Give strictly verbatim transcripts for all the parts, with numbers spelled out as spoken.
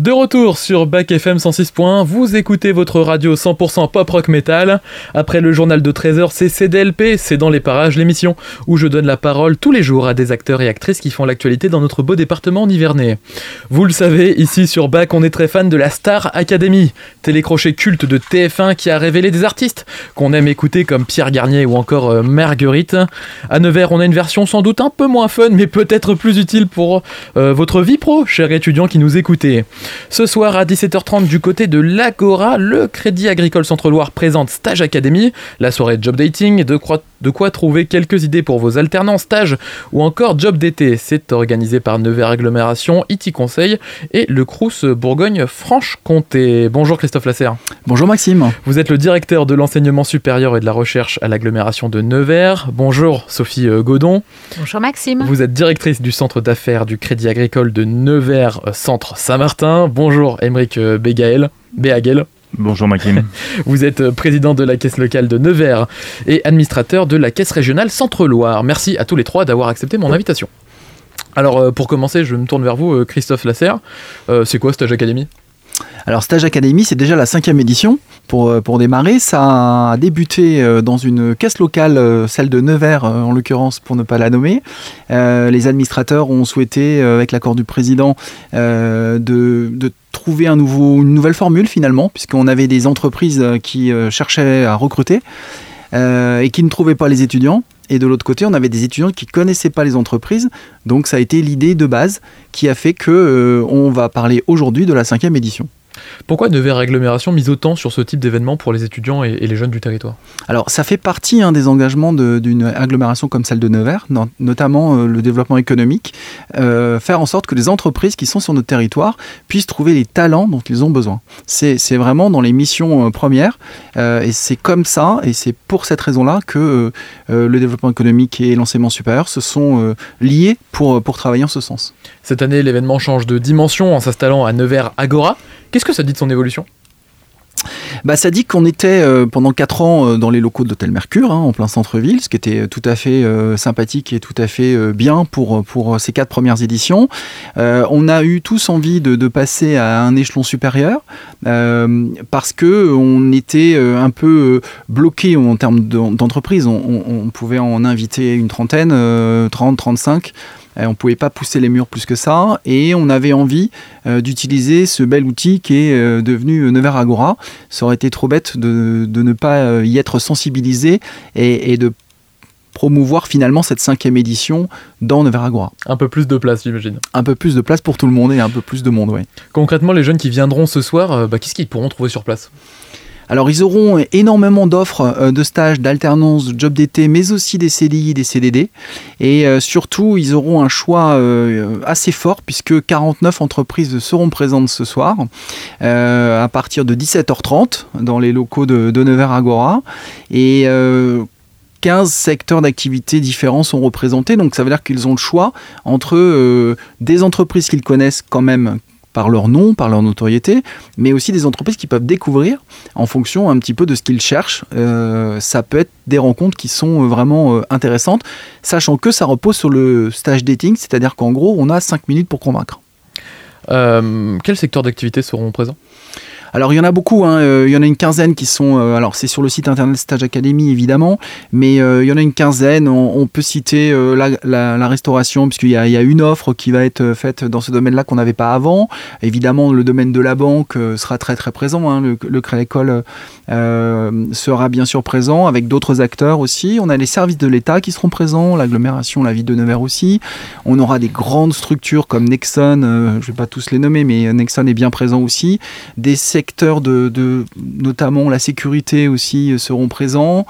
De retour sur Bac F M cent six point un, vous écoutez votre radio cent pour cent pop rock metal. Après le journal de treize heures, c'est C D L P, c'est dans les parages, l'émission où je donne la parole tous les jours à des acteurs et actrices qui font l'actualité dans notre beau département nivernais. Vous le savez, ici sur Bac, on est très fan de la Star Academy, télécrochet culte de T F un qui a révélé des artistes qu'on aime écouter comme Pierre Garnier ou encore euh, Marguerite. À Nevers, on a une version sans doute un peu moins fun, mais peut-être plus utile pour euh, votre vie pro, chers étudiants qui nous écoutez. Ce soir à dix-sept heures trente du côté de l'Agora, le Crédit Agricole Centre-Loire présente Stage Academy, la soirée job dating, de quoi, de quoi trouver quelques idées pour vos alternants, stages ou encore job d'été. C'est organisé par Nevers Agglomération, I T Conseil et le Crous Bourgogne-Franche-Comté. Bonjour Christophe Lasserre. Bonjour Maxime. Vous êtes le directeur de l'enseignement supérieur et de la recherche à l'agglomération de Nevers. Bonjour Sophie Godon. Bonjour Maxime. Vous êtes directrice du centre d'affaires du Crédit Agricole de Nevers Centre Saint-Martin. Bonjour Aymeric Bégaël. Béhagel. Bonjour Maxime. Vous êtes président de la caisse locale de Nevers et administrateur de la caisse régionale Centre-Loire. Merci à tous les trois d'avoir accepté mon invitation. Alors pour commencer, je me tourne vers vous Christophe Lasserre. Euh, c'est quoi Stage Academy ? Alors Stage Academy, c'est déjà la cinquième édition pour, pour démarrer. Ça a débuté dans une caisse locale, celle de Nevers en l'occurrence pour ne pas la nommer. Euh, les administrateurs ont souhaité, avec l'accord du président, euh, de, de trouver un nouveau, une nouvelle formule finalement, puisqu'on avait des entreprises qui cherchaient à recruter euh, et qui ne trouvaient pas les étudiants. Et de l'autre côté, on avait des étudiants qui ne connaissaient pas les entreprises. Donc ça a été l'idée de base qui a fait qu'on euh, va parler aujourd'hui de la cinquième édition. Pourquoi Nevers Agglomération mise autant sur ce type d'événement pour les étudiants et, et les jeunes du territoire ? Alors ça fait partie hein, des engagements de, d'une agglomération comme celle de Nevers, non, notamment euh, le développement économique, euh, faire en sorte que les entreprises qui sont sur notre territoire puissent trouver les talents dont ils ont besoin. C'est, c'est vraiment dans les missions euh, premières euh, et c'est comme ça et c'est pour cette raison-là que euh, le développement économique et l'enseignement supérieur se sont euh, liés pour, pour travailler en ce sens. Cette année, l'événement change de dimension en s'installant à Nevers Agora. Qu'est-ce que ça dit de son évolution ? Bah, ça dit qu'on était euh, pendant quatre ans euh, dans les locaux de l'hôtel Mercure, hein, en plein centre-ville, ce qui était tout à fait euh, sympathique et tout à fait euh, bien pour, pour ces quatre premières éditions. Euh, on a eu tous envie de, de passer à un échelon supérieur euh, parce qu'on était euh, un peu euh, bloqué en termes de, d'entreprise. On, on, on pouvait en inviter une trentaine, euh, trente, trente-cinq. On ne pouvait pas pousser les murs plus que ça et on avait envie euh, d'utiliser ce bel outil qui est euh, devenu Nevers Agora. Ça aurait été trop bête de, de ne pas y être sensibilisé et, et de promouvoir finalement cette cinquième édition dans Nevers Agora. Un peu plus de place, j'imagine. Un peu plus de place pour tout le monde et un peu plus de monde, oui. Concrètement, les jeunes qui viendront ce soir, euh, bah, qu'est-ce qu'ils pourront trouver sur place ? Alors, ils auront énormément d'offres de stages, d'alternance, de job d'été, mais aussi des C D I, des C D D. Et euh, surtout, ils auront un choix euh, assez fort puisque quarante-neuf entreprises seront présentes ce soir euh, à partir de dix-sept heures trente dans les locaux de, de Nevers Agora. Et euh, quinze secteurs d'activité différents sont représentés. Donc, ça veut dire qu'ils ont le choix entre euh, des entreprises qu'ils connaissent quand même par leur nom, par leur notoriété, mais aussi des entreprises qui peuvent découvrir en fonction un petit peu de ce qu'ils cherchent. Euh, ça peut être des rencontres qui sont vraiment euh, intéressantes, sachant que ça repose sur le stage dating, c'est-à-dire qu'en gros, on a cinq minutes pour convaincre. Euh, quels secteurs d'activité seront présents ? Alors il y en a beaucoup, hein. euh, il y en a une quinzaine qui sont, euh, alors c'est sur le site internet Stage Academy évidemment, mais euh, il y en a une quinzaine, on, on peut citer euh, la, la, la restauration, puisqu'il y a, il y a une offre qui va être faite dans ce domaine-là qu'on n'avait pas avant. Évidemment le domaine de la banque euh, sera très très présent, hein. le, le Crédit Agricole euh, sera bien sûr présent avec d'autres acteurs aussi. On a les services de l'État qui seront présents, l'agglomération, la ville de Nevers aussi. On aura des grandes structures comme Nexon, euh, je ne vais pas tous les nommer, mais Nexon est bien présent aussi. Des secteurs de, de notamment la sécurité aussi seront présents,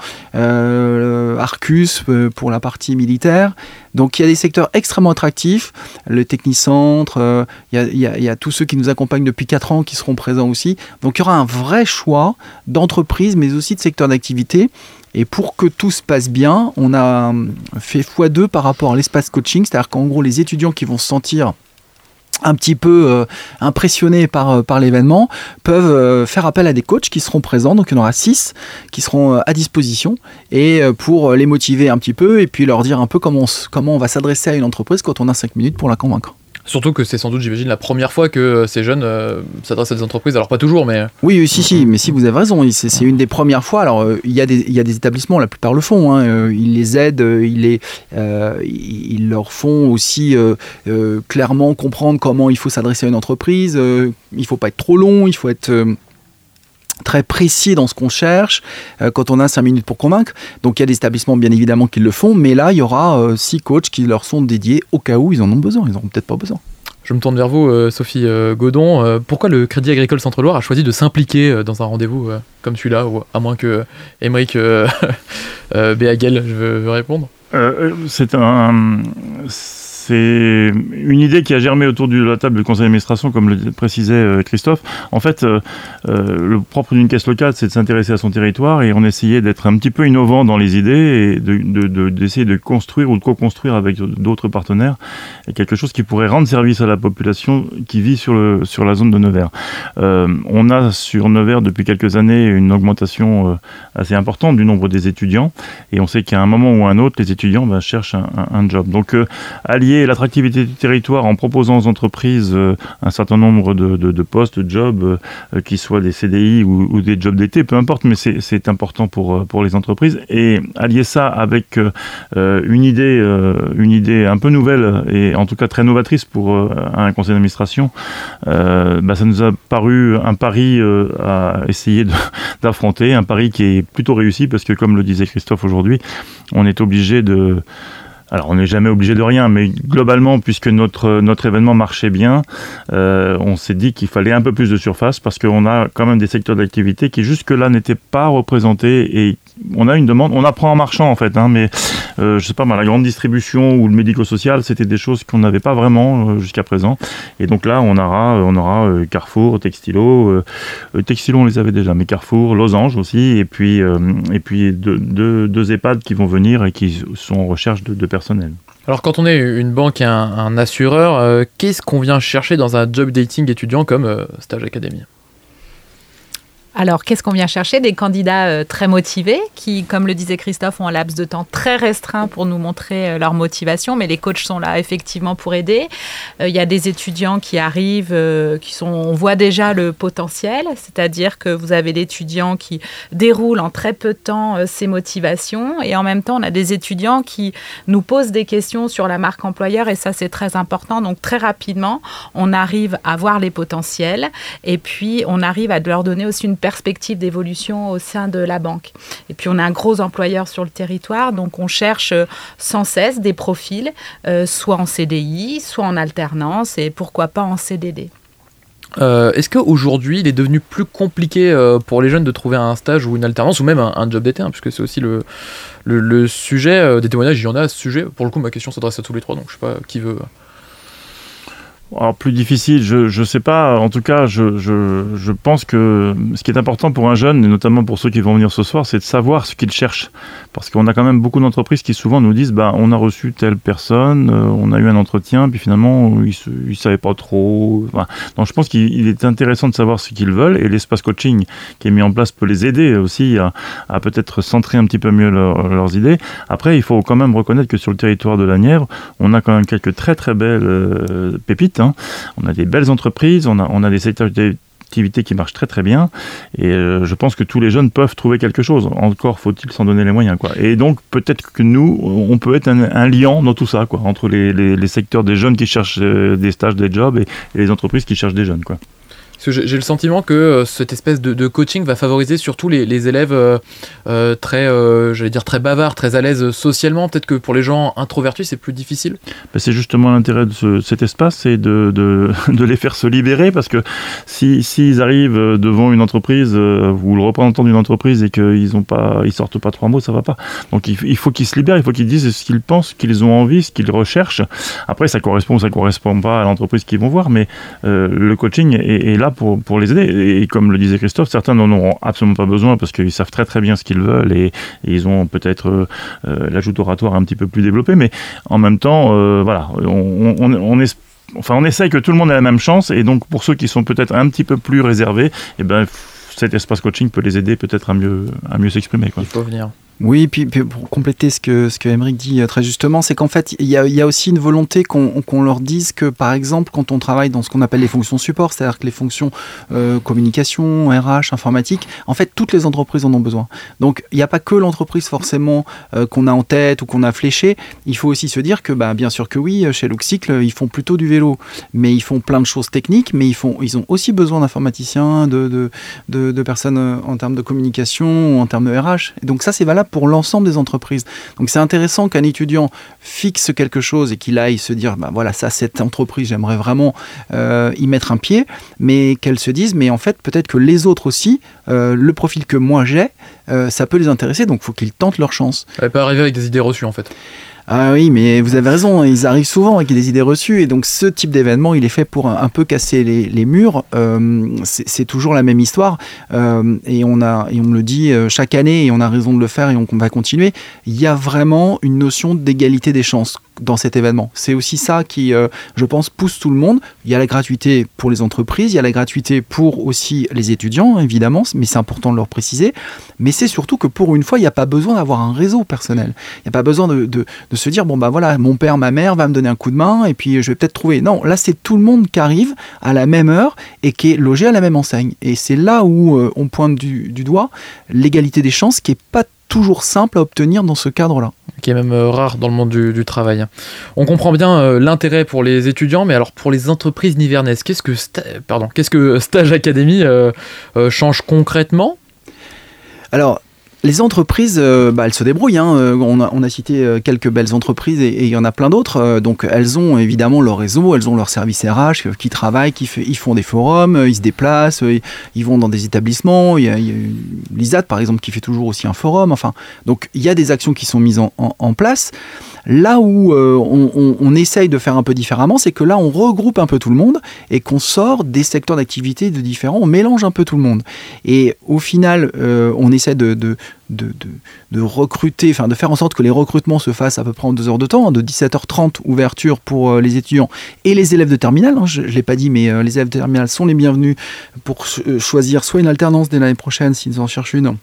euh, Arcus pour la partie militaire. Donc il y a des secteurs extrêmement attractifs, le Technicentre, euh, il, y a, il, y a, il y a tous ceux qui nous accompagnent depuis quatre ans qui seront présents aussi. Donc il y aura un vrai choix d'entreprises mais aussi de secteurs d'activité. Et pour que tout se passe bien, on a fait fois deux par rapport à l'espace coaching, c'est-à-dire qu'en gros les étudiants qui vont se sentir un petit peu euh, impressionnés par, par l'événement, peuvent euh, faire appel à des coachs qui seront présents, donc il y en aura six qui seront euh, à disposition, et euh, pour les motiver un petit peu, et puis leur dire un peu comment on, comment on va s'adresser à une entreprise quand on a cinq minutes pour la convaincre. Surtout que c'est sans doute, j'imagine, la première fois que ces jeunes euh, s'adressent à des entreprises, alors pas toujours, mais... Oui, oui, si, si, mais si, vous avez raison, c'est, c'est une des premières fois. Alors, euh, il y a des, il y a des établissements, la plupart le font, hein, euh, ils les aident, euh, ils, les, euh, ils leur font aussi euh, euh, clairement comprendre comment il faut s'adresser à une entreprise, euh, il ne faut pas être trop long, il faut être... Euh, très précis dans ce qu'on cherche euh, quand on a cinq minutes pour convaincre. Donc il y a des établissements bien évidemment qui le font, mais là il y aura euh, six coachs qui leur sont dédiés au cas où ils en ont besoin, ils n'en ont peut-être pas besoin. Je me tourne vers vous, euh, Sophie euh, Godon. Euh, pourquoi le Crédit Agricole Centre-Loire a choisi de s'impliquer euh, dans un rendez-vous euh, comme celui-là, ou à moins que Émeric euh, euh, Béaguel veut, veut répondre euh, C'est un... C'est une idée qui a germé autour de la table du conseil d'administration, comme le précisait Christophe. En fait, euh, le propre d'une caisse locale, c'est de s'intéresser à son territoire, et on essayait d'être un petit peu innovant dans les idées et de, de, de, d'essayer de construire ou de co-construire avec d'autres partenaires et quelque chose qui pourrait rendre service à la population qui vit sur, le, sur la zone de Nevers. Euh, on a sur Nevers depuis quelques années une augmentation euh, assez importante du nombre des étudiants, et on sait qu'à un moment ou à un autre, les étudiants ben, cherchent un, un, un job. Donc, euh, allier l'attractivité du territoire en proposant aux entreprises euh, un certain nombre de, de, de postes, de jobs, euh, qui soient des C D I ou, ou des jobs d'été, peu importe, mais c'est, c'est important pour, pour les entreprises. Et allier ça avec euh, une idée, euh, une idée un peu nouvelle et en tout cas très novatrice pour euh, un conseil d'administration, euh, bah, ça nous a paru un pari euh, à essayer de, d'affronter, un pari qui est plutôt réussi parce que, comme le disait Christophe aujourd'hui, on est obligé de... Alors, on n'est jamais obligé de rien, mais globalement, puisque notre, notre événement marchait bien, euh, on s'est dit qu'il fallait un peu plus de surface parce qu'on a quand même des secteurs d'activité qui jusque-là n'étaient pas représentés, et on a une demande, on apprend en marchant en fait, hein, mais euh, je sais pas, la grande distribution ou le médico-social, c'était des choses qu'on n'avait pas vraiment euh, jusqu'à présent. Et donc là, on aura, on aura euh, Carrefour, Textilo, euh, Textilo on les avait déjà, mais Carrefour, Losange aussi, et puis, euh, et puis deux, deux, deux EHPAD qui vont venir et qui sont en recherche de, de personnel. Alors quand on est une banque et un, un assureur, euh, qu'est-ce qu'on vient chercher dans un job dating étudiant comme euh, Stage Academy ? Alors, qu'est-ce qu'on vient chercher ? Des candidats euh, très motivés qui, comme le disait Christophe, ont un laps de temps très restreint pour nous montrer euh, leur motivation, mais les coachs sont là effectivement pour aider. Il euh, y a des étudiants qui arrivent, euh, qui sont, on voit déjà le potentiel, c'est-à-dire que vous avez l'étudiant qui déroule en très peu de temps euh, ses motivations, et en même temps, on a des étudiants qui nous posent des questions sur la marque employeur, et ça, c'est très important. Donc, très rapidement, on arrive à voir les potentiels, et puis on arrive à leur donner aussi une perspective d'évolution au sein de la banque. Et puis on a un gros employeur sur le territoire, donc on cherche sans cesse des profils, euh, soit en C D I, soit en alternance, et pourquoi pas en C D D. Euh, est-ce qu'aujourd'hui, il est devenu plus compliqué euh, pour les jeunes de trouver un stage ou une alternance ou même un, un job d'été, hein, puisque c'est aussi le, le, le sujet euh, des témoignages, il y en a à ce sujet. Pour le coup, ma question s'adresse à tous les trois, donc je sais pas qui veut... Alors, plus difficile, je je sais pas. En tout cas, je, je, je pense que ce qui est important pour un jeune, et notamment pour ceux qui vont venir ce soir, c'est de savoir ce qu'il cherche. Parce qu'on a quand même beaucoup d'entreprises qui souvent nous disent bah, on a reçu telle personne, euh, on a eu un entretien, puis finalement, ils ne savaient pas trop. Enfin, donc, je pense qu'il est intéressant de savoir ce qu'ils veulent, et l'espace coaching qui est mis en place peut les aider aussi à, à peut-être centrer un petit peu mieux leur, leurs idées. Après, il faut quand même reconnaître que sur le territoire de la Nièvre, on a quand même quelques très très belles euh, pépites. Hein. On a des belles entreprises, on a, on a des secteurs d'activité qui marchent très très bien, et euh, je pense que tous les jeunes peuvent trouver quelque chose. Encore faut-il s'en donner les moyens, quoi. Et donc peut-être que nous, on peut être un, un liant dans tout ça, quoi, entre les, les, les secteurs des jeunes qui cherchent euh, des stages, des jobs, et, et les entreprises qui cherchent des jeunes, quoi. Parce que j'ai le sentiment que euh, cette espèce de, de coaching va favoriser surtout les, les élèves euh, euh, très, euh, j'allais dire très bavards, très à l'aise socialement. Peut-être que pour les gens introvertis, c'est plus difficile. Ben c'est justement l'intérêt de ce, cet espace, c'est de, de, de les faire se libérer, parce que si s'ils arrivent devant une entreprise euh, ou le représentant d'une entreprise et qu'ils ont pas, ils sortent pas trois mots, ça va pas. Donc il, il faut qu'ils se libèrent, il faut qu'ils disent ce qu'ils pensent, ce qu'ils ont envie, ce qu'ils recherchent. Après, ça correspond ou ça correspond pas à l'entreprise qu'ils vont voir, mais euh, le coaching est, est là Pour, pour les aider. Et comme le disait Christophe, certains n'en auront absolument pas besoin parce qu'ils savent très très bien ce qu'ils veulent, et, et ils ont peut-être euh, l'ajout oratoire un petit peu plus développé, mais en même temps, euh, voilà, on, on, on est enfin on essaye que tout le monde ait la même chance, et donc pour ceux qui sont peut-être un petit peu plus réservés, et ben cet espace coaching peut les aider peut-être à mieux, à mieux s'exprimer, quoi. Il faut venir. Oui, puis, puis pour compléter ce que, ce que Aymeric dit très justement, c'est qu'en fait, il y a, il y a aussi une volonté qu'on, qu'on leur dise que, par exemple, quand on travaille dans ce qu'on appelle les fonctions support, c'est-à-dire que les fonctions euh, communication, R H, informatique, en fait, toutes les entreprises en ont besoin. Donc, il n'y a pas que l'entreprise forcément euh, qu'on a en tête ou qu'on a fléché. Il faut aussi se dire que, bah, bien sûr que oui, chez Luxcycle, ils font plutôt du vélo, mais ils font plein de choses techniques, mais ils, font, ils ont aussi besoin d'informaticiens, de, de, de, de personnes en termes de communication ou en termes de R H. Et donc ça, c'est valable pour l'ensemble des entreprises. Donc c'est intéressant qu'un étudiant fixe quelque chose et qu'il aille se dire, bah voilà, ça, cette entreprise, j'aimerais vraiment euh, y mettre un pied, mais qu'elle se dise, mais en fait, peut-être que les autres aussi, euh, le profil que moi j'ai, euh, ça peut les intéresser, donc il faut qu'ils tentent leur chance. Elle peut arriver avec des idées reçues, en fait. Ah oui, mais vous avez raison, ils arrivent souvent avec des idées reçues, et donc ce type d'événement, il est fait pour un, un peu casser les, les murs. Euh, c'est, c'est toujours la même histoire, euh, et, on a, et on me le dit chaque année, et on a raison de le faire, et on, on va continuer. Il y a vraiment une notion d'égalité des chances dans cet événement. C'est aussi ça qui, euh, je pense, pousse tout le monde. Il y a la gratuité pour les entreprises, il y a la gratuité pour aussi les étudiants, évidemment, mais c'est important de leur préciser. Mais c'est surtout que pour une fois, il n'y a pas besoin d'avoir un réseau personnel. Il n'y a pas besoin de, de, de se dire, bon bah voilà, mon père, ma mère va me donner un coup de main et puis je vais peut-être trouver. Non, là c'est tout le monde qui arrive à la même heure et qui est logé à la même enseigne. Et c'est là où euh, on pointe du, du doigt l'égalité des chances qui n'est pas toujours simple à obtenir dans ce cadre-là. Qui est même euh, rare dans le monde du, du travail. On comprend bien euh, l'intérêt pour les étudiants, mais alors pour les entreprises nivernaises, qu'est-ce que, sta- pardon, qu'est-ce que Stage Academy euh, euh, change concrètement ? Alors, les entreprises, euh, bah, elles se débrouillent. Hein. On, a, on a cité euh, quelques belles entreprises et, et il y en a plein d'autres. Euh, donc, elles ont évidemment leur réseau, elles ont leur service R H euh, qui travaillent, qui fait, ils font des forums, euh, ils se déplacent, euh, ils vont dans des établissements. Il y a, il y a l'I S A T, par exemple, qui fait toujours aussi un forum. Enfin, donc, il y a des actions qui sont mises en, en, en place. Là où euh, on, on, on essaye de faire un peu différemment, c'est que là, on regroupe un peu tout le monde et qu'on sort des secteurs d'activité de différents, on mélange un peu tout le monde. Et au final, euh, on essaie de, de, de, de, de recruter, enfin de faire en sorte que les recrutements se fassent à peu près en deux heures de temps, de dix-sept heures trente ouverture pour euh, les étudiants et les élèves de terminale. Hein, je ne l'ai pas dit, mais euh, les élèves de terminale sont les bienvenus pour euh, choisir soit une alternance dès l'année prochaine s'ils en cherchent une,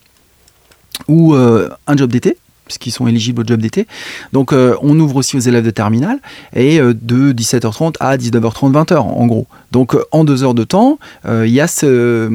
ou euh, un job d'été, puisqu'ils sont éligibles au job d'été. Donc euh, on ouvre aussi aux élèves de terminale et euh, de dix-sept heures trente à dix-neuf heures trente, vingt heures en gros. Donc euh, en deux heures de temps, il euh, y a ce,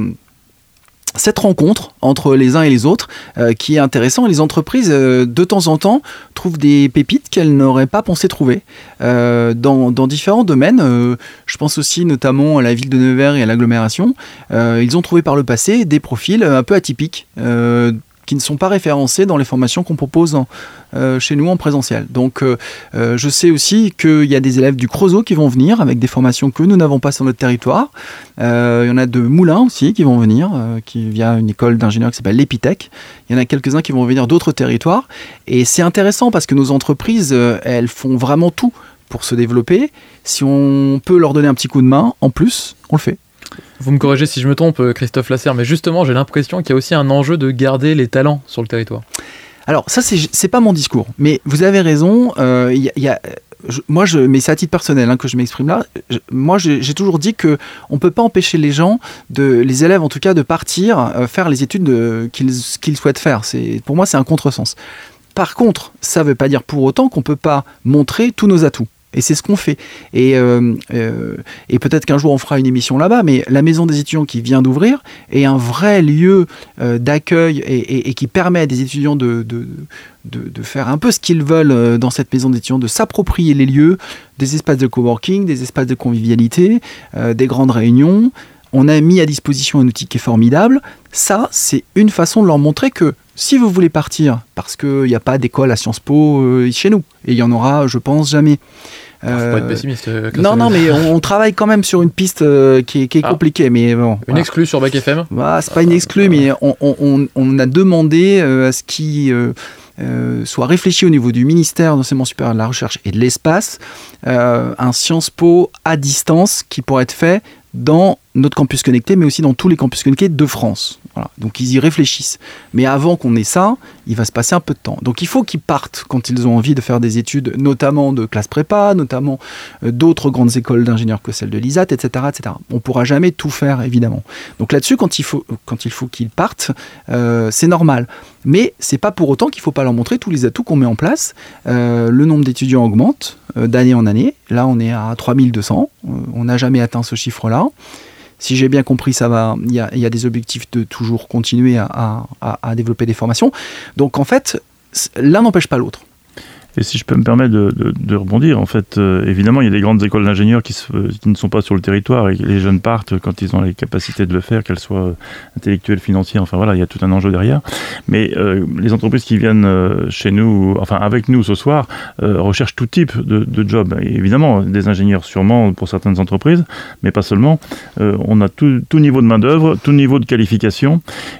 cette rencontre entre les uns et les autres euh, qui est intéressant. Les entreprises, euh, de temps en temps, trouvent des pépites qu'elles n'auraient pas pensé trouver euh, dans, dans différents domaines. Euh, je pense aussi notamment à la ville de Nevers et à l'agglomération. Euh, ils ont trouvé par le passé des profils un peu atypiques, euh, qui ne sont pas référencés dans les formations qu'on propose en, euh, chez nous en présentiel. Donc euh, euh, je sais aussi qu'il y a des élèves du Creusot qui vont venir avec des formations que nous n'avons pas sur notre territoire. Euh, il y en a de Moulins aussi qui vont venir, euh, qui via une école d'ingénieurs qui s'appelle l'Epitech. Il y en a quelques-uns qui vont venir d'autres territoires. Et c'est intéressant parce que nos entreprises, euh, elles font vraiment tout pour se développer. Si on peut leur donner un petit coup de main, en plus, on le fait. Vous me corrigez si je me trompe, Christophe Lasserre, mais justement, j'ai l'impression qu'il y a aussi un enjeu de garder les talents sur le territoire. Alors, ça, c'est, c'est pas mon discours, mais vous avez raison. Euh, y a, y a, je, moi, je, mais c'est à titre personnel hein, que je m'exprime là. Je, moi, j'ai, j'ai toujours dit qu'on ne peut pas empêcher les gens, de, les élèves en tout cas, de partir euh, faire les études de, qu'ils, qu'ils souhaitent faire. C'est, pour moi, c'est un contresens. Par contre, ça ne veut pas dire pour autant qu'on ne peut pas montrer tous nos atouts. Et c'est ce qu'on fait. Et, euh, euh, et peut-être qu'un jour on fera une émission là-bas, mais la Maison des étudiants qui vient d'ouvrir est un vrai lieu euh, d'accueil et, et, et qui permet à des étudiants de, de, de, de faire un peu ce qu'ils veulent dans cette Maison des étudiants, de s'approprier les lieux, des espaces de coworking, des espaces de convivialité, euh, des grandes réunions. On a mis à disposition un outil qui est formidable. Ça, c'est une façon de leur montrer que si vous voulez partir, parce qu'il n'y a pas d'école à Sciences Po euh, chez nous, et il y en aura, je pense, jamais. Euh, faut pas être pessimiste. Euh, non, non, mais on, on travaille quand même sur une piste euh, qui est, qui est ah. compliquée. Mais bon, une voilà. exclue sur Bac F M bah, c'est pas une exclue, mais on, on, on a demandé euh, à ce qu'il euh, euh, soit réfléchi au niveau du ministère de l'Enseignement supérieur de la Recherche et de l'Espace, euh, un Sciences Po à distance qui pourrait être fait dans notre campus connecté, mais aussi dans tous les campus connectés de France. Voilà. Donc ils y réfléchissent. Mais avant qu'on ait ça, il va se passer un peu de temps. Donc il faut qu'ils partent quand ils ont envie de faire des études, notamment de classe prépa, notamment euh, d'autres grandes écoles d'ingénieurs que celle de l'I S A T, et cetera, et cetera. On ne pourra jamais tout faire, évidemment. Donc là-dessus, quand il faut, quand il faut qu'ils partent, euh, c'est normal. Mais ce n'est pas pour autant qu'il ne faut pas leur montrer tous les atouts qu'on met en place. Euh, le nombre d'étudiants augmente euh, d'année en année. Là, on est à trois mille deux cents. Euh, on n'a jamais atteint ce chiffre-là. Si j'ai bien compris, ça va. Il y a, il y a des objectifs de toujours continuer à, à, à développer des formations. Donc en fait, l'un n'empêche pas l'autre. Et si je peux me permettre de, de, de rebondir, en fait, euh, évidemment, il y a des grandes écoles d'ingénieurs qui, se, qui ne sont pas sur le territoire et les jeunes partent quand ils ont les capacités de le faire, qu'elles soient intellectuelles, financières, enfin voilà, il y a tout un enjeu derrière. Mais euh, les entreprises qui viennent euh, chez nous, enfin avec nous ce soir, euh, recherchent tout type de, de job. Et évidemment, des ingénieurs sûrement pour certaines entreprises, mais pas seulement. Euh, on a tout, tout niveau de main-d'œuvre, tout niveau de qualification.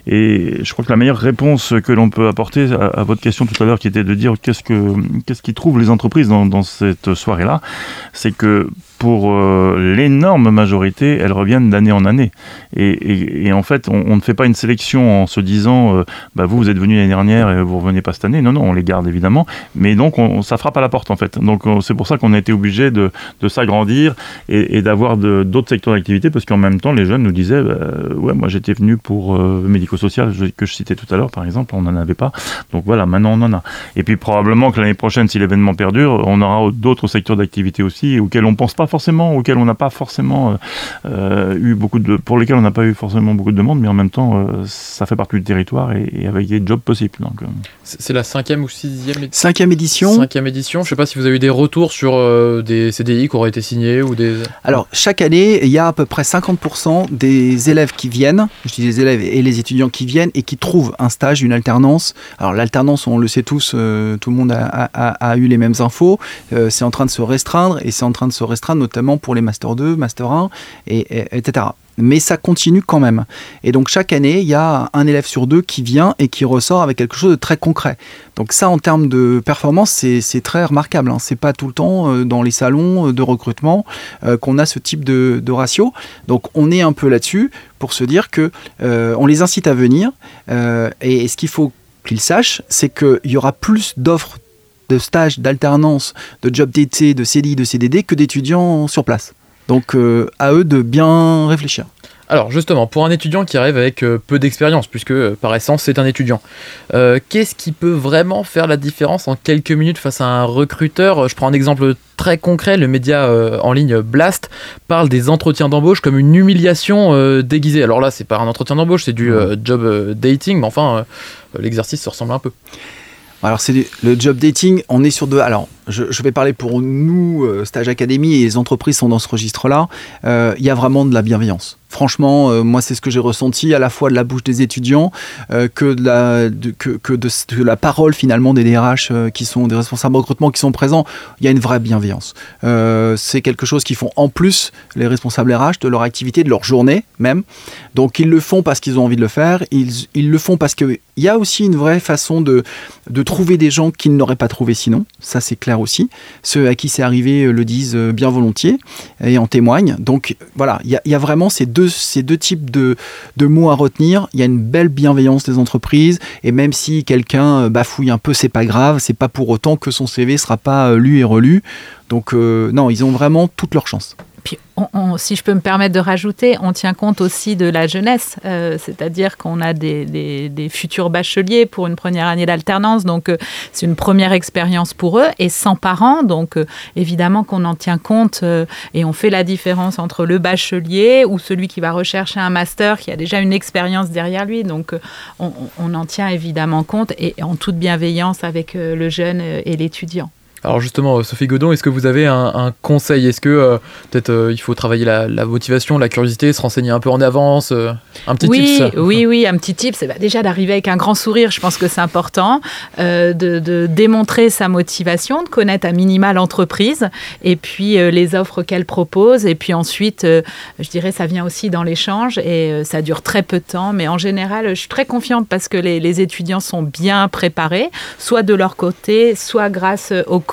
Et je crois que la meilleure réponse que l'on peut apporter à, à votre question tout à l'heure, qui était de dire qu'est-ce que qu'est-ce qui trouve les entreprises dans, dans cette soirée-là, c'est que pour euh, l'énorme majorité, elles reviennent d'année en année. Et, et, et en fait, on, on ne fait pas une sélection en se disant euh, bah vous, vous êtes venu l'année dernière et vous ne revenez pas cette année. Non, non, on les garde évidemment. Mais donc, on, ça frappe à la porte en fait. Donc, on, c'est pour ça qu'on a été obligé de, de s'agrandir et, et d'avoir de, d'autres secteurs d'activité parce qu'en même temps, les jeunes nous disaient bah, ouais, moi j'étais venu pour euh, médico-social que je citais tout à l'heure, par exemple, on n'en avait pas. Donc voilà, maintenant on en a. Et puis probablement que l'année prochaine, si l'événement perdure, on aura d'autres secteurs d'activité aussi auxquels on ne pense pas forcément, auxquels on n'a pas forcément euh, eu beaucoup de, pour lesquels on n'a pas eu forcément beaucoup de demandes, mais en même temps, euh, ça fait partie du territoire et, et avec des jobs possibles. Donc, euh. C'est la cinquième ou sixième édition. Cinquième édition. Cinquième édition. Je ne sais pas si vous avez eu des retours sur euh, des C D I qui auraient été signés ou des. Alors chaque année, il y a à peu près cinquante pour cent des élèves qui viennent, je dis les élèves et les étudiants qui viennent et qui trouvent un stage, une alternance. Alors l'alternance, on le sait tous, euh, tout le monde a, a, a eu les mêmes infos. Euh, c'est en train de se restreindre et c'est en train de se restreindre notamment pour les Master deux, Master un, et, et, etc. Mais ça continue quand même. Et donc chaque année, il y a un élève sur deux qui vient et qui ressort avec quelque chose de très concret. Donc ça, en termes de performance, c'est, c'est très remarquable. Hein. C'est pas tout le temps euh, dans les salons de recrutement euh, qu'on a ce type de, de ratio. Donc on est un peu là-dessus pour se dire que euh, on les incite à venir. Euh, et, et ce qu'il faut qu'ils sachent, c'est qu'il y aura plus d'offres de stages, d'alternance, de job d'été, de C D I, de C D D que d'étudiants sur place. Donc euh, à eux de bien réfléchir. Alors justement, pour un étudiant qui arrive avec euh, peu d'expérience, puisque euh, par essence c'est un étudiant, euh, qu'est-ce qui peut vraiment faire la différence en quelques minutes face à un recruteur ? Je prends un exemple très concret, le média euh, en ligne Blast parle des entretiens d'embauche comme une humiliation euh, déguisée. Alors là, c'est pas un entretien d'embauche, c'est du euh, job euh, dating, mais enfin, euh, l'exercice se ressemble un peu. Alors c'est du, le job dating, on est sur deux. Alors je, je vais parler pour nous, euh, Stage Academy, et les entreprises sont dans ce registre-là. Il euh, y a vraiment de la bienveillance. Franchement, euh, moi, c'est ce que j'ai ressenti à la fois de la bouche des étudiants euh, que, de la, de, que, que de, de la parole finalement des D R H euh, qui sont des responsables de recrutement qui sont présents. Il y a une vraie bienveillance. Euh, c'est quelque chose qu'ils font en plus, les responsables R H, de leur activité, de leur journée même. Donc, ils le font parce qu'ils ont envie de le faire. Ils, ils le font parce qu'il y a aussi une vraie façon de, de trouver des gens qu'ils n'auraient pas trouvé sinon. Ça, c'est clair aussi. Ceux à qui c'est arrivé le disent bien volontiers et en témoignent. Donc, voilà, il y a, il y a vraiment ces deux ces deux types de, de mots à retenir. Il y a une belle bienveillance des entreprises et même si quelqu'un bafouille un peu, c'est pas grave, c'est pas pour autant que son C V sera pas lu et relu. Donc euh, non, ils ont vraiment toutes leurs chances. Puis, on, on, si je peux me permettre de rajouter, on tient compte aussi de la jeunesse, euh, c'est-à-dire qu'on a des, des, des futurs bacheliers pour une première année d'alternance, donc euh, c'est une première expérience pour eux, et sans parents, donc euh, évidemment qu'on en tient compte, euh, et on fait la différence entre le bachelier ou celui qui va rechercher un master, qui a déjà une expérience derrière lui, donc euh, on, on en tient évidemment compte, et en toute bienveillance avec euh, le jeune et l'étudiant. Alors justement, Sophie Godon, est-ce que vous avez un, un conseil ? Est-ce que euh, peut-être euh, il faut travailler la, la motivation, la curiosité, se renseigner un peu en avance, euh, un petit oui, tips ? Oui, oui, un petit tip, c'est bah, déjà d'arriver avec un grand sourire, je pense que c'est important, euh, de, de démontrer sa motivation, de connaître à minima l'entreprise, et puis euh, les offres qu'elle propose, et puis ensuite, euh, je dirais, ça vient aussi dans l'échange, et euh, ça dure très peu de temps, mais en général, je suis très confiante parce que les, les étudiants sont bien préparés, soit de leur côté, soit grâce au coach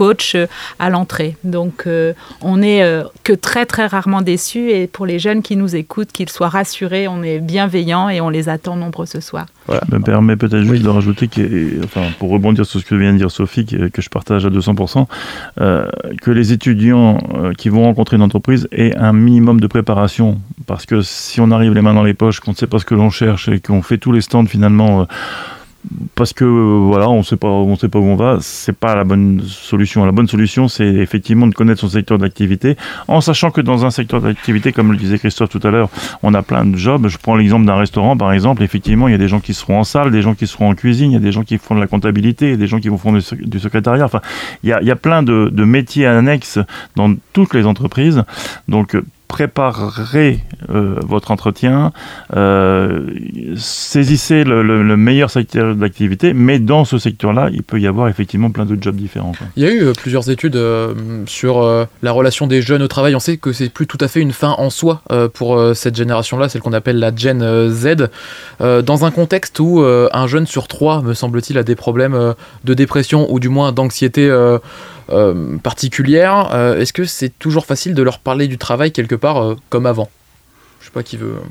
coach euh, à l'entrée. Donc, euh, on n'est euh, que très, très rarement déçus. Et pour les jeunes qui nous écoutent, qu'ils soient rassurés, on est bienveillants et on les attend nombreux ce soir. Voilà. Je me permets peut-être juste oui. de rajouter, enfin, pour rebondir sur ce que vient de dire Sophie, que, que je partage à deux cents pour cent, euh, que les étudiants euh, qui vont rencontrer une entreprise aient un minimum de préparation. Parce que si on arrive les mains dans les poches, qu'on ne sait pas ce que l'on cherche et qu'on fait tous les stands finalement... Euh, parce que euh, voilà, on sait pas, on sait pas où on va, c'est pas la bonne solution. La bonne solution, c'est effectivement de connaître son secteur d'activité, en sachant que dans un secteur d'activité, comme le disait Christophe tout à l'heure, on a plein de jobs. Je prends l'exemple d'un restaurant, par exemple. Effectivement, il y a des gens qui seront en salle, des gens qui seront en cuisine, il y a des gens qui font de la comptabilité, il y a des gens qui vont faire du, du secrétariat. Enfin, il y a, il y a plein de, de métiers annexes dans toutes les entreprises. Donc préparez euh, votre entretien, euh, saisissez le, le, le meilleur secteur d'activité, mais dans ce secteur-là, il peut y avoir effectivement plein de jobs différents. Quoi. Il y a eu euh, plusieurs études euh, sur euh, la relation des jeunes au travail. On sait que c'est plus tout à fait une fin en soi euh, pour euh, cette génération-là, celle qu'on appelle la Gen euh, Z, euh, dans un contexte où euh, un jeune sur trois, me semble-t-il, a des problèmes euh, de dépression ou du moins d'anxiété euh, Euh, particulière. Euh, est-ce que c'est toujours facile de leur parler du travail quelque part euh, comme avant ? Je sais pas qui veut.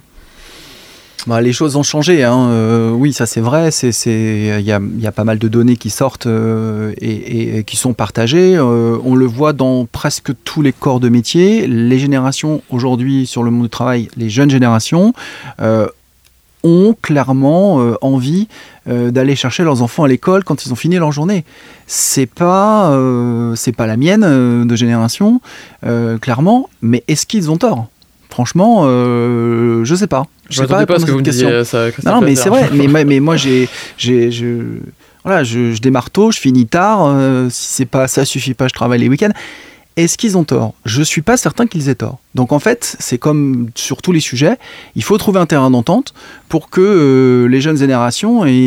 Bah, les choses ont changé, hein. euh, oui, ça c'est vrai. C'est, c'est, il y a, y a pas mal de données qui sortent euh, et, et, et qui sont partagées. Euh, on le voit dans presque tous les corps de métier. Les générations aujourd'hui sur le monde du travail, les jeunes générations. Euh, ont clairement euh, envie euh, d'aller chercher leurs enfants à l'école quand ils ont fini leur journée. C'est pas, euh, c'est pas la mienne euh, de génération, euh, clairement, mais est-ce qu'ils ont tort ? Franchement, euh, je sais pas. Je je sais pas, pas ce que vous me disiez ça. Non, non mais c'est vrai. mais, mais moi, j'ai, j'ai, je, voilà, je, je démarre tôt, je finis tard. Euh, si c'est pas, ça suffit pas, je travaille les week-ends. Est-ce qu'ils ont tort ? Je ne suis pas certain qu'ils aient tort. Donc en fait, c'est comme sur tous les sujets, il faut trouver un terrain d'entente pour que euh, les jeunes générations et,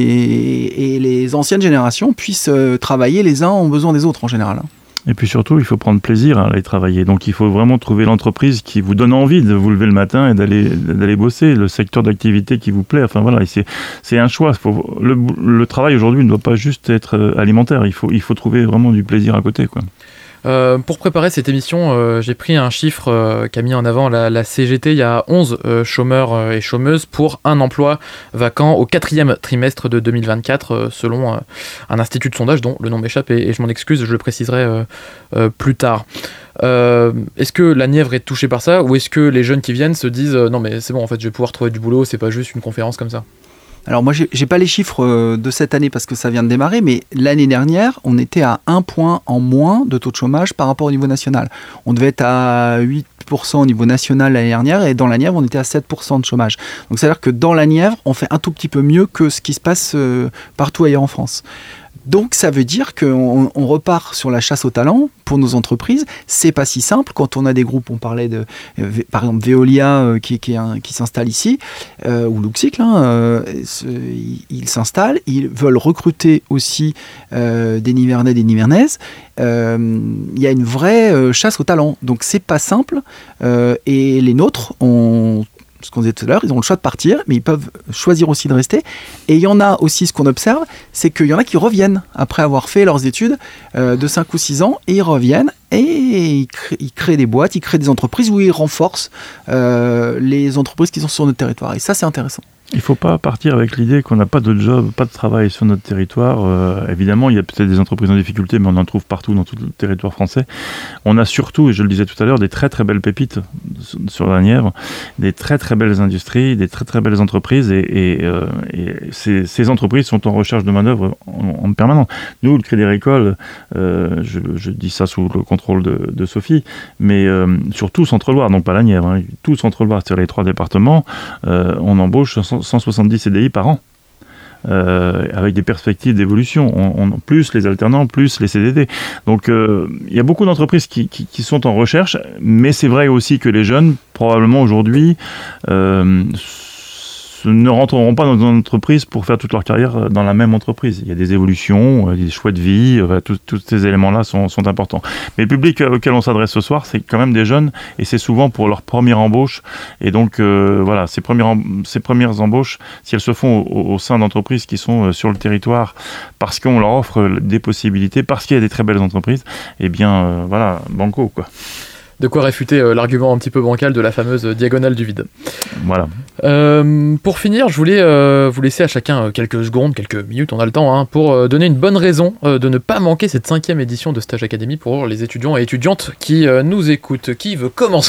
et les anciennes générations puissent euh, travailler les uns en besoin des autres en général. Et puis surtout, il faut prendre plaisir à aller travailler. Donc il faut vraiment trouver l'entreprise qui vous donne envie de vous lever le matin et d'aller, d'aller bosser, le secteur d'activité qui vous plaît. Enfin voilà, c'est, c'est un choix. Faut, le, le travail aujourd'hui ne doit pas juste être alimentaire. Il faut, il faut trouver vraiment du plaisir à côté, quoi. Euh, pour préparer cette émission, euh, j'ai pris un chiffre euh, qu'a mis en avant la, la C G T. Il y a onze euh, chômeurs euh, et chômeuses pour un emploi vacant au quatrième trimestre de deux mille vingt-quatre, euh, selon euh, un institut de sondage dont le nom m'échappe et, et je m'en excuse, je le préciserai euh, euh, plus tard. Euh, est-ce que la Nièvre est touchée par ça ou est-ce que les jeunes qui viennent se disent euh, non mais c'est bon, en fait je vais pouvoir trouver du boulot, c'est pas juste une conférence comme ça ? Alors moi, j'ai, j'ai pas les chiffres de cette année parce que ça vient de démarrer, mais l'année dernière, on était à un point en moins de taux de chômage par rapport au niveau national. On devait être à huit pour cent au niveau national l'année dernière et dans la Nièvre, on était à sept pour cent de chômage. Donc c'est-à-dire que dans la Nièvre, on fait un tout petit peu mieux que ce qui se passe euh, partout ailleurs en France. Donc ça veut dire qu'on on repart sur la chasse au talent pour nos entreprises. C'est pas si simple quand on a des groupes. On parlait de, euh, par exemple, Veolia euh, qui, qui, un, qui s'installe ici, euh, ou Luxicle, hein, euh, ils, ils s'installent, ils veulent recruter aussi euh, des Nivernais, des Nivernaises. Il euh, y a une vraie euh, chasse au talent. Donc c'est pas simple. Euh, et les nôtres ont ce qu'on disait tout à l'heure, ils ont le choix de partir, mais ils peuvent choisir aussi de rester. Et il y en a aussi, ce qu'on observe, c'est qu'il y en a qui reviennent après avoir fait leurs études euh, de cinq ou six ans, et ils reviennent et ils créent, ils créent des boîtes, ils créent des entreprises où ils renforcent euh, les entreprises qui sont sur notre territoire. Et ça, c'est intéressant. Il ne faut pas partir avec l'idée qu'on n'a pas de job, pas de travail sur notre territoire. Euh, évidemment, il y a peut-être des entreprises en difficulté, mais on en trouve partout dans tout le territoire français. On a surtout, et je le disais tout à l'heure, des très très belles pépites sur la Nièvre, des très très belles industries, des très très belles entreprises, et, et, euh, et ces, ces entreprises sont en recherche de main-d'œuvre en, en permanence. Nous, le Crédit Agricole, euh, je, je dis ça sous le contrôle de, de Sophie, mais euh, sur tout Centre-Loire, donc pas la Nièvre, hein, tout Centre-Loire, c'est-à-dire les trois départements, euh, on embauche cent soixante-dix C D I par an, euh, avec des perspectives d'évolution, on, on, plus les alternants, plus les C D D. Donc euh, il y a beaucoup d'entreprises qui, qui, qui sont en recherche, mais c'est vrai aussi que les jeunes, probablement aujourd'hui, euh, ne rentreront pas dans une entreprise pour faire toute leur carrière dans la même entreprise. Il y a des évolutions, des choix de vie, tous ces éléments-là sont, sont importants. Mais le public auquel on s'adresse ce soir, c'est quand même des jeunes, et c'est souvent pour leur première embauche. Et donc, euh, voilà, ces premières, ces premières embauches, si elles se font au, au sein d'entreprises qui sont sur le territoire, parce qu'on leur offre des possibilités, parce qu'il y a des très belles entreprises, eh bien, euh, voilà, banco, quoi. De quoi réfuter euh, l'argument un petit peu bancal de la fameuse diagonale du vide. Voilà. Euh, pour finir, je voulais euh, vous laisser à chacun euh, quelques secondes, quelques minutes, on a le temps, hein, pour euh, donner une bonne raison euh, de ne pas manquer cette cinquième édition de Stage Academy pour les étudiants et étudiantes qui euh, nous écoutent. Qui veut commencer ?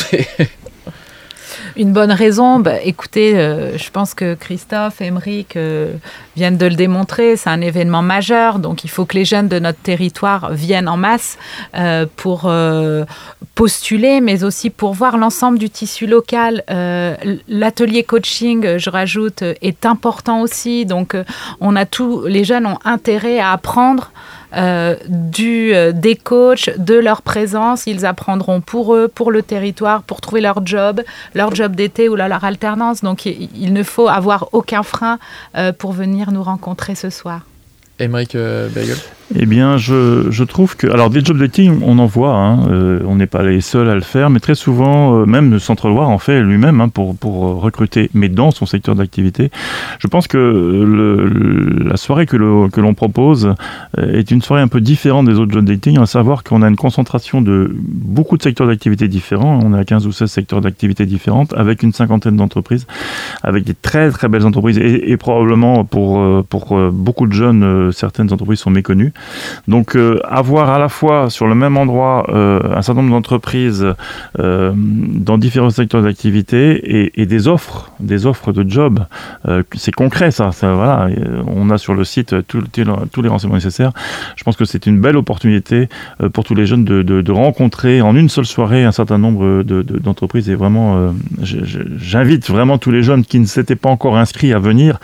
Une bonne raison, bah, écoutez, euh, je pense que Christophe et Émeric euh, viennent de le démontrer, c'est un événement majeur, donc il faut que les jeunes de notre territoire viennent en masse euh, pour euh, postuler, mais aussi pour voir l'ensemble du tissu local. Euh, l'atelier coaching, je rajoute, est important aussi, donc euh, on a tous, les jeunes ont intérêt à apprendre Euh, du, euh, des coachs, de leur présence. Ils apprendront pour eux, pour le territoire, pour trouver leur job, leur job d'été ou là, leur alternance. Donc, il, il ne faut avoir aucun frein euh, pour venir nous rencontrer ce soir. Émeric euh, Bagel. Eh bien, je, je trouve que... Alors, des job dating, on en voit, hein, euh, on n'est pas les seuls à le faire, mais très souvent, euh, même le Centre-Loire en fait lui-même hein, pour, pour recruter, mais dans son secteur d'activité. Je pense que le, le, la soirée que, le, que l'on propose euh, est une soirée un peu différente des autres job dating, à savoir qu'on a une concentration de beaucoup de secteurs d'activité différents. On a quinze ou seize secteurs d'activité différentes, avec une cinquantaine d'entreprises, avec des très très belles entreprises, et, et probablement pour, pour beaucoup de jeunes, euh, certaines entreprises sont méconnues. Donc euh, avoir à la fois sur le même endroit euh, un certain nombre d'entreprises euh, dans différents secteurs d'activité et, et des offres, des offres de job, euh, c'est concret ça, ça voilà, on a sur le site tout, tous les renseignements nécessaires. Je pense que c'est une belle opportunité euh, pour tous les jeunes de, de, de rencontrer en une seule soirée un certain nombre de, de, d'entreprises, et vraiment euh, je, je, j'invite vraiment tous les jeunes qui ne s'étaient pas encore inscrits à venir.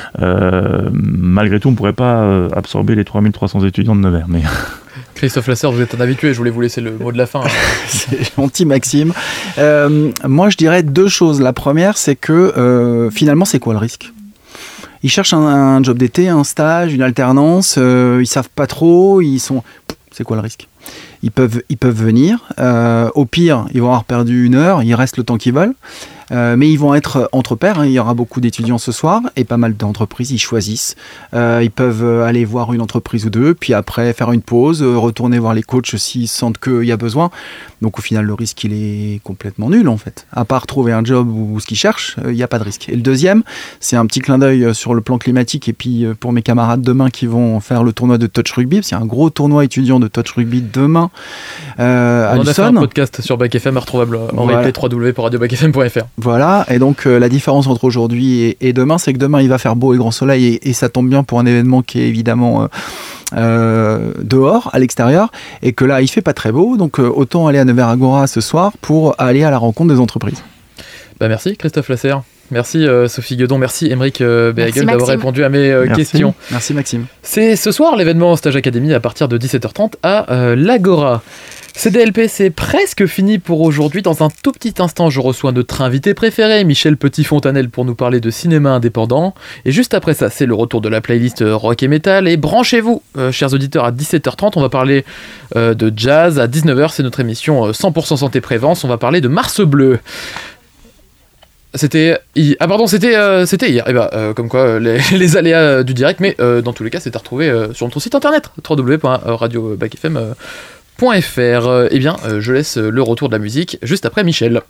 Euh, malgré tout, on ne pourrait pas euh, absorber les trois mille trois cents étudiants de Nevers. Mais... Christophe Lasserre, vous êtes un habitué, je voulais vous laisser le mot de la fin. C'est gentil, Maxime. Euh, moi, je dirais deux choses. La première, c'est que euh, finalement, c'est quoi le risque ? Ils cherchent un, un job d'été, un stage, une alternance, euh, ils savent pas trop, ils sont... C'est quoi le risque ? Ils peuvent, ils peuvent venir. Euh, au pire, ils vont avoir perdu une heure, ils restent le temps qu'ils veulent. Euh, mais ils vont être entre pairs, hein. Il y aura beaucoup d'étudiants ce soir et pas mal d'entreprises, ils choisissent. Euh, ils peuvent aller voir une entreprise ou deux, puis après faire une pause, retourner voir les coachs s'ils sentent qu'il y a besoin. Donc au final, le risque, il est complètement nul en fait. À part trouver un job ou ce qu'ils cherchent, il euh, n'y a pas de risque. Et le deuxième, c'est un petit clin d'œil sur le plan climatique et puis euh, pour mes camarades demain qui vont faire le tournoi de touch rugby, parce qu'il y a un gros tournoi étudiant de touch rugby demain euh, à On en a fait un Luçonne. podcast sur Bac F M retrouvable en Voilà. replay w w w point radio bac f m point f r. Voilà, et donc euh, la différence entre aujourd'hui et, et demain, c'est que demain il va faire beau et grand soleil et, et ça tombe bien pour un événement qui est évidemment euh, euh, dehors, à l'extérieur, et que là il fait pas très beau, donc euh, autant aller à Nevers Agora ce soir pour aller à la rencontre des entreprises. Bah merci Christophe Lasserre. Merci euh, Sophie Guedon, merci Émeric euh, Bagel d'avoir répondu à mes euh, Merci. questions. Merci Maxime. C'est ce soir l'événement Stage Academy à partir de dix-sept heures trente à euh, l'Agora. C D L P, c'est presque fini pour aujourd'hui. Dans un tout petit instant, je reçois notre invité préféré, Michel Petit-Fontanel, pour nous parler de cinéma indépendant. Et juste après ça, c'est le retour de la playlist rock et metal. Et branchez-vous, euh, chers auditeurs, à dix-sept heures trente, on va parler euh, de jazz. À dix-neuf heures, c'est notre émission euh, cent pour cent santé prévence. On va parler de Mars Bleu. C'était ah pardon c'était euh, c'était hier et bah euh, comme quoi euh, les, les aléas euh, du direct, mais euh, dans tous les cas c'est à retrouver euh, sur notre site internet w w w point radio bac f m point f r. Euh, eh bien euh, je laisse le retour de la musique juste après Michel.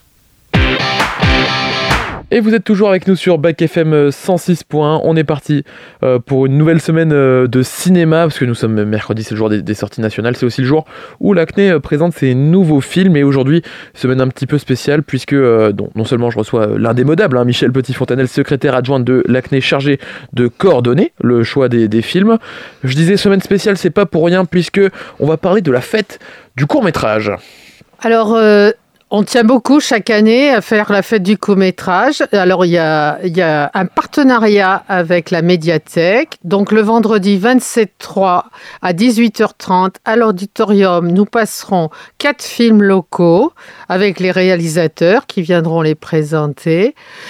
Et vous êtes toujours avec nous sur Bac F M cent six point un. On est parti euh, pour une nouvelle semaine euh, de cinéma, parce que nous sommes mercredi, c'est le jour des, des sorties nationales. C'est aussi le jour où l'A C N E euh, présente ses nouveaux films. Et aujourd'hui, semaine un petit peu spéciale, puisque euh, non, non seulement je reçois euh, l'indémodable hein, Michel Petit-Fontanel, secrétaire adjoint de l'A C N E, chargé de coordonner le choix des, des films. Je disais semaine spéciale, c'est pas pour rien, puisque on va parler de la fête du court-métrage. Alors... Euh... On tient beaucoup chaque année à faire la fête du court-métrage. Alors, il y a, il y a un partenariat avec la médiathèque. Donc, le vendredi vingt-sept trois à dix-huit heures trente, à l'auditorium, nous passerons quatre films locaux avec les réalisateurs qui viendront les présenter.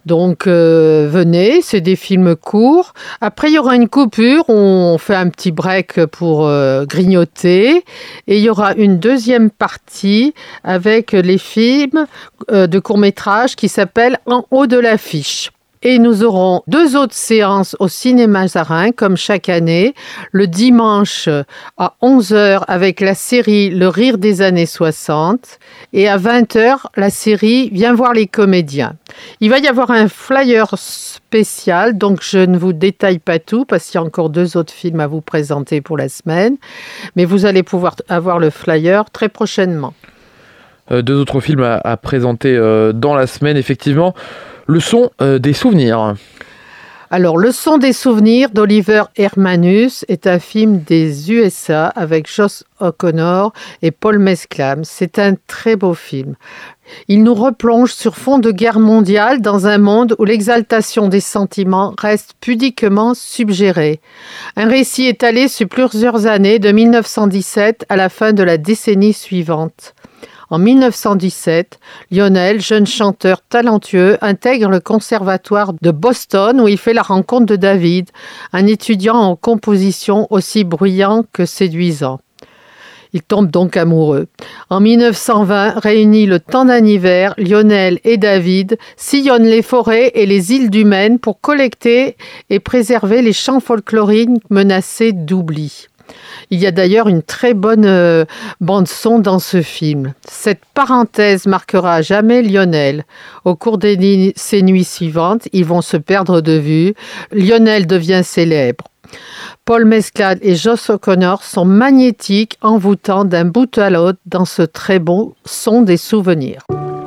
Donc euh, venez, c'est des films courts. Après, il y aura une coupure, on fait un petit break pour euh, grignoter. Et il y aura une deuxième partie avec les films euh, de court-métrage qui s'appellent « En haut de l'affiche ». Et nous aurons deux autres séances au cinéma Mazarin, comme chaque année, le dimanche à onze heures avec la série Le rire des années soixante et à vingt heures, la série Viens voir les comédiens. Il va y avoir un flyer spécial, donc je ne vous détaille pas tout parce qu'il y a encore deux autres films à vous présenter pour la semaine, mais vous allez pouvoir avoir le flyer très prochainement. Euh, deux autres films à, à présenter euh, dans la semaine, effectivement. Le son euh, des souvenirs. Alors, Le son des souvenirs d'Oliver Hermanus est un film des U S A avec Josh O'Connor et Paul Mesclam. C'est un très beau film. Il nous replonge sur fond de guerre mondiale dans un monde où l'exaltation des sentiments reste pudiquement suggérée. Un récit étalé sur plusieurs années de mille neuf cent dix-sept à la fin de la décennie suivante. En mille neuf cent dix-sept, Lionel, jeune chanteur talentueux, intègre le conservatoire de Boston où il fait la rencontre de David, un étudiant en composition aussi bruyant que séduisant. Il tombe donc amoureux. En mille neuf cent vingt, réunis le temps d'un hiver, Lionel et David sillonnent les forêts et les îles du Maine pour collecter et préserver les chants folkloriques menacés d'oubli. Il y a d'ailleurs une très bonne euh, bande-son dans ce film. Cette parenthèse marquera à jamais Lionel. Au cours de ni- ces nuits suivantes, ils vont se perdre de vue. Lionel devient célèbre. Paul Mesclam et Josh O'Connor sont magnétiques, envoûtants d'un bout à l'autre dans ce très beau son des souvenirs.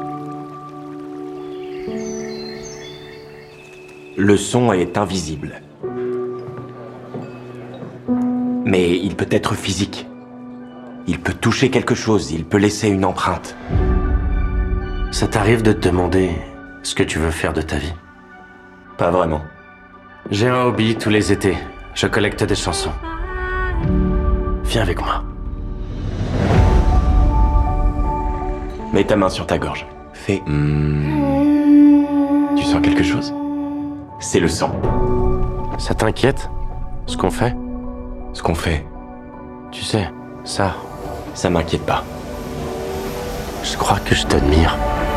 Le son est invisible. Mais il peut être physique. Il peut toucher quelque chose, il peut laisser une empreinte. Ça t'arrive de te demander ce que tu veux faire de ta vie? Pas vraiment. J'ai un hobby tous les étés. Je collecte des chansons. Viens avec moi. Mets ta main sur ta gorge. Fais... Mm. Tu sens quelque chose? C'est le sang. Ça t'inquiète, ce qu'on fait? Ce qu'on fait, Tu sais, ça, ça m'inquiète pas. je crois que je t'admire.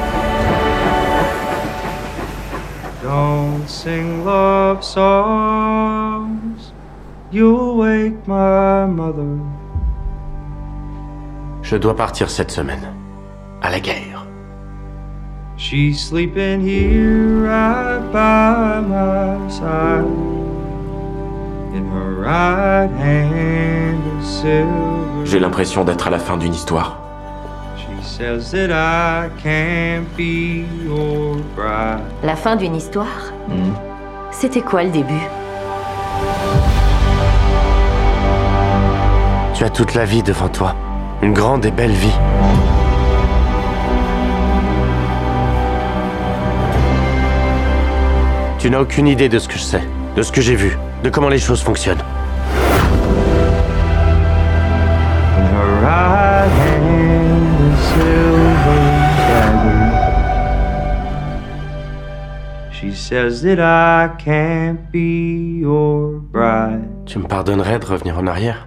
Don't sing love songs, you'll wake my mother. Je dois partir cette semaine. À la guerre. She's sleeping here right by my side. In her right hand a silver. J'ai l'impression d'être à la fin d'une histoire. She says that I can't be your bride. La fin d'une histoire? Mm. C'était quoi le début? Tu as toute la vie devant toi. Une grande et belle vie. Tu n'as aucune idée de ce que je sais, de ce que j'ai vu, de comment les choses fonctionnent. In her right hand a silver dagger. She says that I can't be your bride. Tu me pardonnerais de revenir en arrière?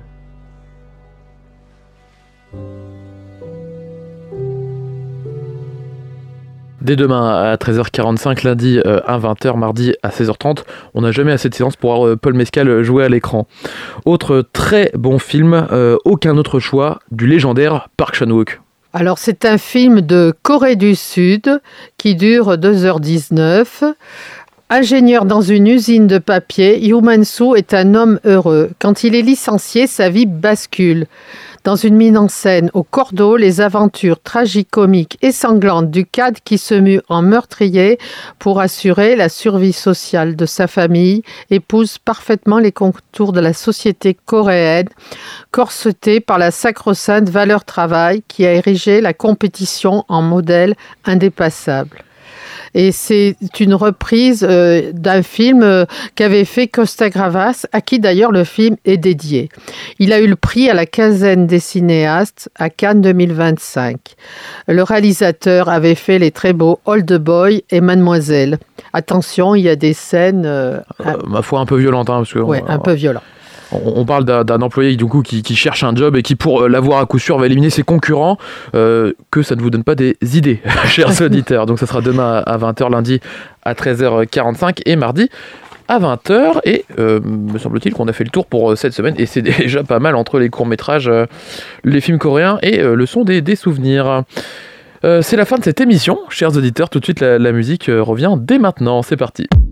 Dès demain à treize heures quarante-cinq, lundi euh, à vingt heures, mardi à seize heures trente. On n'a jamais assez de séances pour voir euh, Paul Mescal jouer à l'écran. Autre très bon film, euh, aucun autre choix, du légendaire Park Chan-wook. Alors, c'est un film de Corée du Sud qui dure deux heures dix-neuf. Ingénieur dans une usine de papier, Yoo Man-soo est un homme heureux. Quand il est licencié, sa vie bascule. Dans une mise en scène au cordeau, les aventures tragicomiques et sanglantes du cadre qui se mue en meurtrier pour assurer la survie sociale de sa famille épousent parfaitement les contours de la société coréenne, corsetée par la sacro-sainte valeur travail qui a érigé la compétition en modèle indépassable. Et c'est une reprise euh, d'un film euh, qu'avait fait Costa Gavras, à qui d'ailleurs le film est dédié. Il a eu le prix à la quinzaine des cinéastes à Cannes deux mille vingt-cinq. Le réalisateur avait fait les très beaux Old Boy et Mademoiselle. Attention, il y a des scènes... Euh, euh, ma foi, un peu violentes. Hein, parce que ouais, on, un peu violent. On parle d'un, d'un employé du coup, qui, qui cherche un job et qui, pour l'avoir à coup sûr, va éliminer ses concurrents. Euh, que ça ne vous donne pas des idées, chers auditeurs. Donc ça sera demain à vingt heures, lundi à treize heures quarante-cinq et mardi à vingt heures. Et euh, me semble-t-il qu'on a fait le tour pour cette semaine. Et c'est déjà pas mal entre les courts-métrages, euh, les films coréens et euh, le son des, des souvenirs. Euh, c'est la fin de cette émission, chers auditeurs. Tout de suite, la, la musique euh, revient dès maintenant. C'est parti.